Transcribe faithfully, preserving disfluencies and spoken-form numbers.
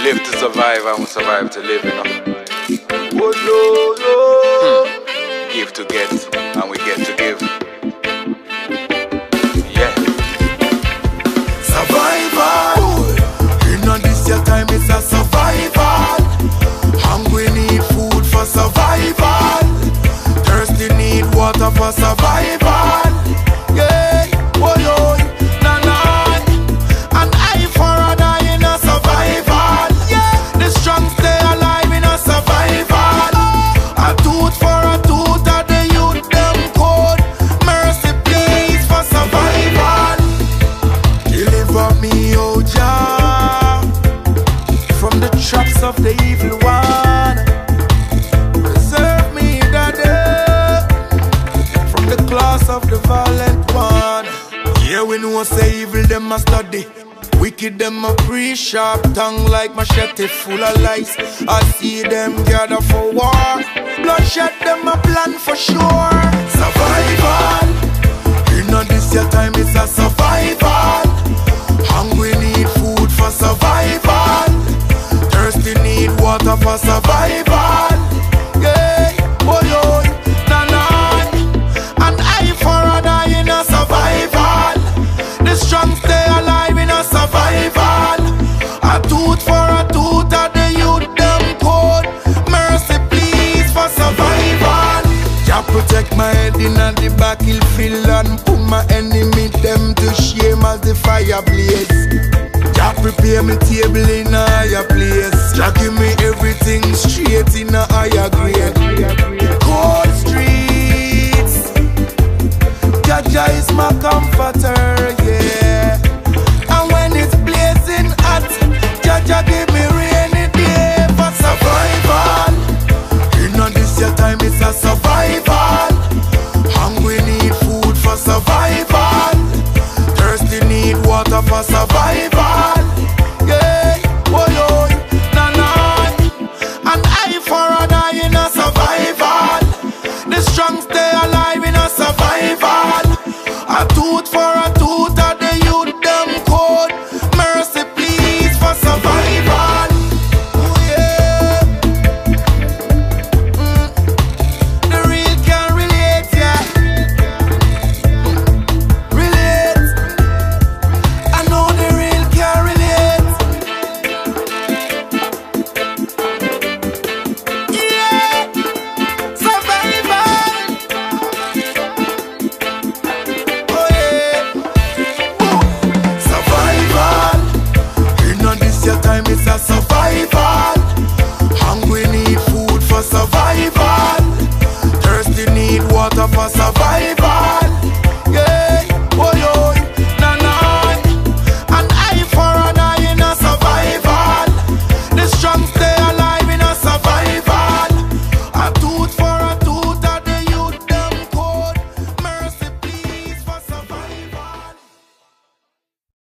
live to survive and we survive to live, you know. Oh, no, no. Hmm. Give to get and we get to give. Yeah. Survival. In on this your time it's a survival. Hungry need food for survival. Thirsty need water for survival. Yeah, oh yo, nah nah. An eye for an eye in a survival. Yeah, the strong stay alive in a survival. A tooth for a tooth, a the youth them code. Mercy please for survival. Deliver me, oh Jah, from the traps of the evil one. Preserve me, Daddy, from the claws of the violent one. Yeah, we know say evil them a study, wicked them a pre sharp tongue like machete full of lies. I see them gather for war, bloodshed them a plan for sure. Survival, you know this your time it's a survival. Hungry need food for survival. Thirsty need water for survival. Yeah, oh yo, nah nah. An eye for an eye in a survival. The strong stay alive in a survival. A tooth for a tooth, a the youth them code. Mercy please for survival. Jah protect my head in the battlefield and put my enemy them to shame as the fire blaze. Jah prepare me table in a higher place. Jah give me everything straight in a higher grade. Cold streets, Jah Jah is my comforter, yeah. And when it's blazing hot, Jah Jah give me rainy day for survival. You know this your time it's a survival. Hungry need food for survival. Thirsty need water for survival. Yeah, oh yo, nah nah. An eye for an eye in a survival. The strong stay alive in a survival. A tooth for a tooth, a the youth them code. Mercy please for survival. Oh yeah. Mm. The real can relate, yeah. Relate. I know the real can relate. Yeah. Survival. Oh yeah. Woo. Survival. You know this your time it's a survival. Hungry need food for survival. Thirsty need water for survival.